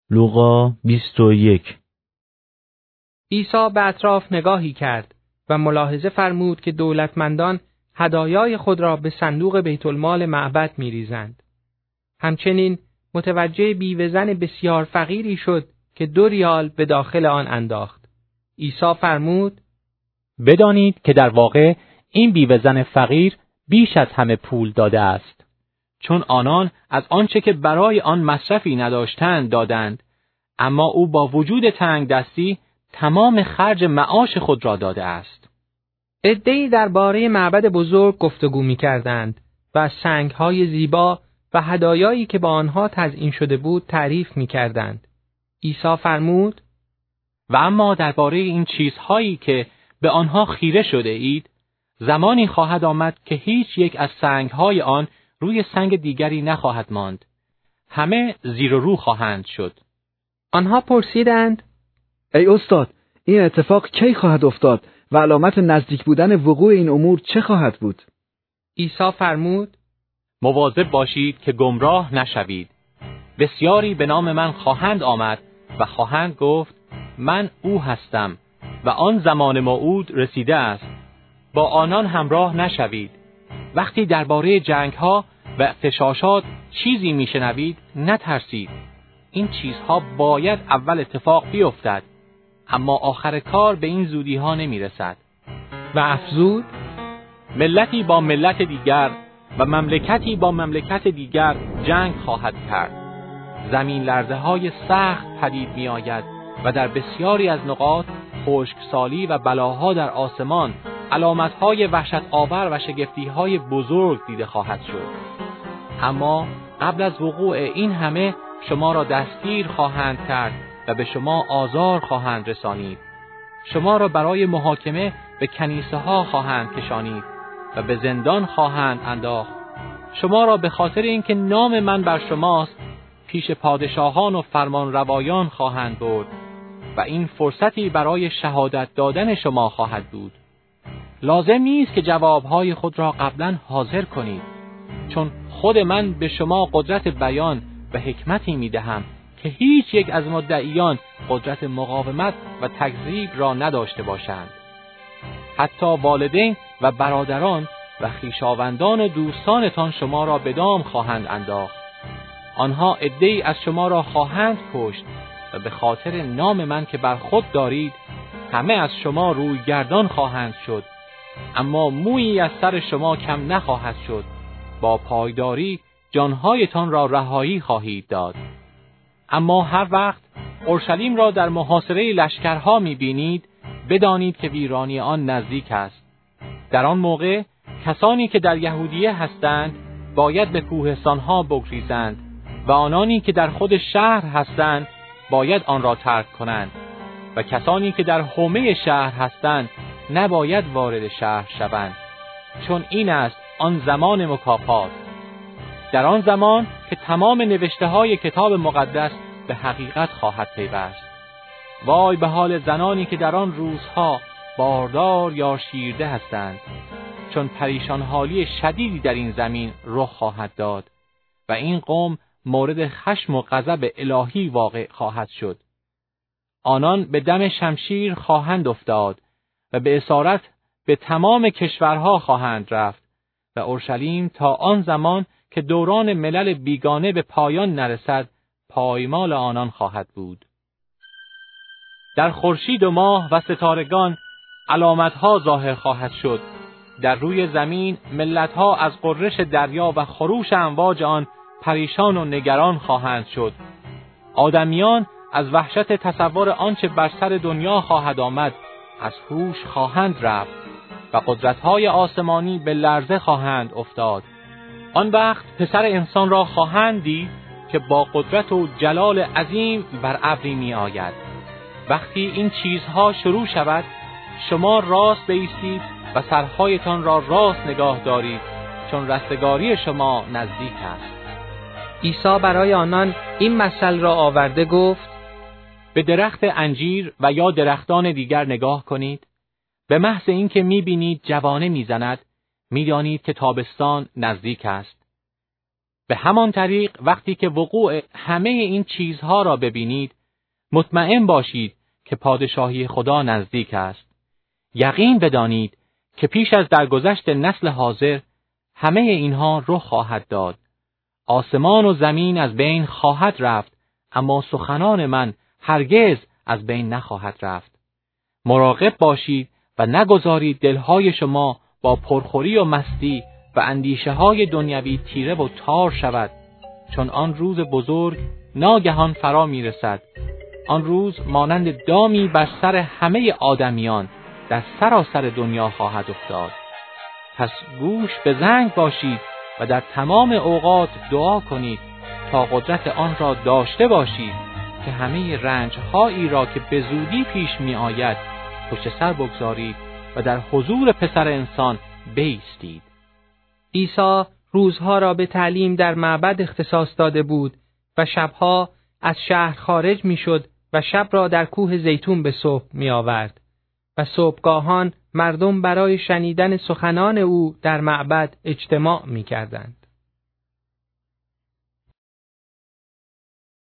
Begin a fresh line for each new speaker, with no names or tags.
لوقا 21.
عیسی به اطراف نگاهی کرد و ملاحظه فرمود که دولتمندان هدایای خود را به صندوق بیت المال معبد می‌ریزند. همچنین متوجه بیوه‌زن بسیار فقیری شد که 2 ریال به داخل آن انداخت. عیسی فرمود:
بدانید که در واقع این بیوه‌زن فقیر بیش از همه پول داده است، چون آنان از آنچه که برای آن مصرفی نداشتند دادند، اما او با وجود تنگ دستی تمام خرج معاش خود را داده است.
عده‌ای درباره معبد بزرگ گفتگو می‌کردند و از سنگ‌های زیبا و هدایایی که با آنها تزیین شده بود تعریف می‌کردند. عیسی فرمود:
و اما درباره این چیزهایی که به آنها خیره شده اید، زمانی خواهد آمد که هیچ یک از سنگ‌های آن روی سنگ دیگری نخواهد ماند. همه زیر و رو خواهند شد.
آنها پرسیدند:
ای استاد، این اتفاق کی خواهد افتاد و علامت نزدیک بودن وقوع این امور چه خواهد بود؟
عیسی فرمود:
مواظب باشید که گمراه نشوید. بسیاری به نام من خواهند آمد و خواهند گفت من او هستم و آن زمان موعود رسیده است. با آنان همراه نشوید. وقتی درباره جنگ‌ها و اغتشاشات چیزی میشنوید نترسید. این چیزها باید اول اتفاق بیفتد، اما آخر کار به این زودی‌ها نمیرسد.
و افزود:
ملتی با ملت دیگر و مملکتی با مملکت دیگر جنگ خواهد کرد. زمین لرزه‌های سخت پدید می‌آید و در بسیاری از نقاط خشکسالی و بلاها در آسمان، علامت‌های وحشت آور و شگفتی‌های بزرگ دیده خواهد شد. اما قبل از وقوع این همه شما را دستگیر خواهند کرد و به شما آزار خواهند رسانید. شما را برای محاکمه به کنیسه‌ها خواهند کشانید و به زندان خواهند انداخت. شما را به خاطر اینکه نام من بر شماست پیش پادشاهان و فرمانروایان خواهند برد و این فرصتی برای شهادت دادن شما خواهد بود. لازم نیست که جوابهای خود را قبلا حاضر کنید، چون خود من به شما قدرت بیان و حکمتی میدهم که هیچ یک از مدعیان قدرت مقاومت و تکذیب را نداشته باشند. حتی والدین و برادران و خویشاوندان و دوستانتان شما را به دام خواهند انداخت. آنها عده‌ای از شما را خواهند کشت و به خاطر نام من که بر خود دارید همه از شما روی گردان خواهند شد، اما مویی از سر شما کم نخواهد شد. با پایداری جانهایتان را رهایی خواهید داد. اما هر وقت اورشلیم را در محاصره لشکرها می‌بینید، بدانید که ویرانی آن نزدیک است. در آن موقع کسانی که در یهودیه هستند باید به کوهستانها بگریزند و آنانی که در خود شهر هستند باید آن را ترک کنند و کسانی که در حومه شهر هستند نباید وارد شهر شوند، چون این است آن زمان مکافات. در آن زمان که تمام نوشته‌های کتاب مقدس به حقیقت خواهد پیوست. وای به حال زنانی که در آن روزها باردار یا شیرده هستند، چون پریشان حالی شدیدی در این زمین رخ خواهد داد و این قوم مورد خشم و غضب الهی واقع خواهد شد. آنان به دم شمشیر خواهند افتاد و به اسارت به تمام کشورها خواهند رفت و اورشلیم تا آن زمان که دوران ملل بیگانه به پایان نرسد پایمال آنان خواهد بود. در خورشید و ماه و ستارگان علامتها ظاهر خواهد شد. در روی زمین ملتها از غرش دریا و خروش امواج آن پریشان و نگران خواهند شد. آدمیان از وحشت تصور آنچه بر سر دنیا خواهد آمد از هوش خواهند رفت و قدرت‌های آسمانی به لرزه خواهند افتاد. آن وقت پسر انسان را خواهند دید که با قدرت و جلال عظیم بر ابری می آید. وقتی این چیزها شروع شود شما راست بایستید و سرهایتان را راست نگاه دارید، چون رستگاری شما نزدیک است.
عیسی برای آنان این مثل را آورده گفت:
به درخت انجیر و یا درختان دیگر نگاه کنید. به محض اینکه می‌بینید جوانه می‌زند، می‌دانید که تابستان نزدیک است. به همان طریق وقتی که وقوع همه این چیزها را ببینید، مطمئن باشید که پادشاهی خدا نزدیک است. یقین بدانید که پیش از درگذشت نسل حاضر همه اینها رخ خواهد داد. آسمان و زمین از بین خواهد رفت، اما سخنان من هرگز از بین نخواهد رفت. مراقب باشید و نگذارید دلهای شما با پرخوری و مستی و اندیشه های دنیوی تیره و تار شود، چون آن روز بزرگ ناگهان فرا می رسد. آن روز مانند دامی بر سر همه آدمیان در سراسر دنیا خواهد افتاد. پس گوش به زنگ باشید و در تمام اوقات دعا کنید تا قدرت آن را داشته باشید که همه رنج‌هایی را که به زودی پیش می آید پشت سر بگذارید و در حضور پسر انسان بایستید.
عیسی روزها را به تعلیم در معبد اختصاص داده بود و شبها از شهر خارج می شد و شب را در کوه زیتون به صبح می آورد و صبحگاهان مردم برای شنیدن سخنان او در معبد اجتماع می کردند.